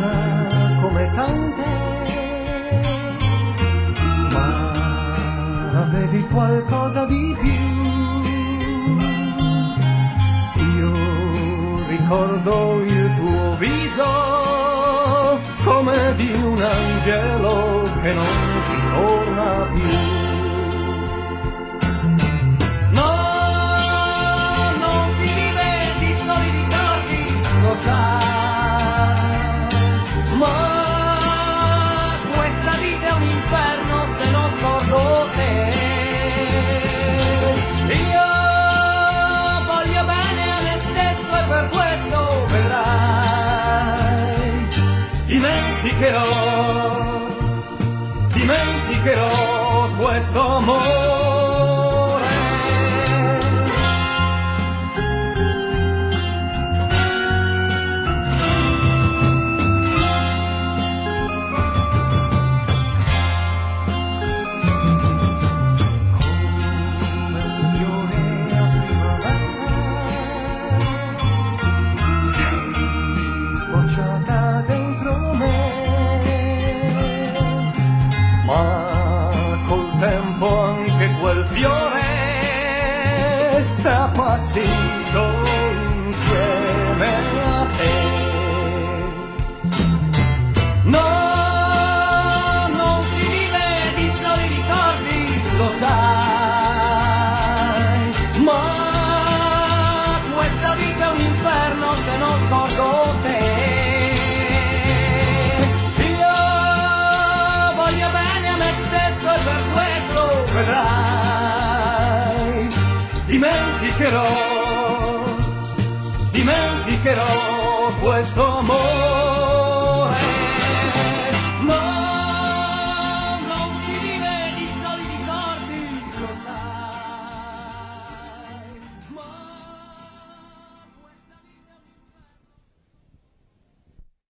una come tante, ma avevi qualcosa di più. Io ricordo il tuo viso come di un angelo che non ritorna più. No, non si vive di soli ricordi, lo sai, ma questa vita è un inferno se non scordo te. Io voglio bene a me stesso e per questo vedrai, dimenticherò questo amore. Come un fiore a primavera sei sbocciata dentro me, ma col tempo anche quel fiore è appassito insieme a te. No, non si vive di soli ricordi, lo sai, ma questa vita è un inferno se non scordo te. Per questo vedrai, dimenticherò questo amore.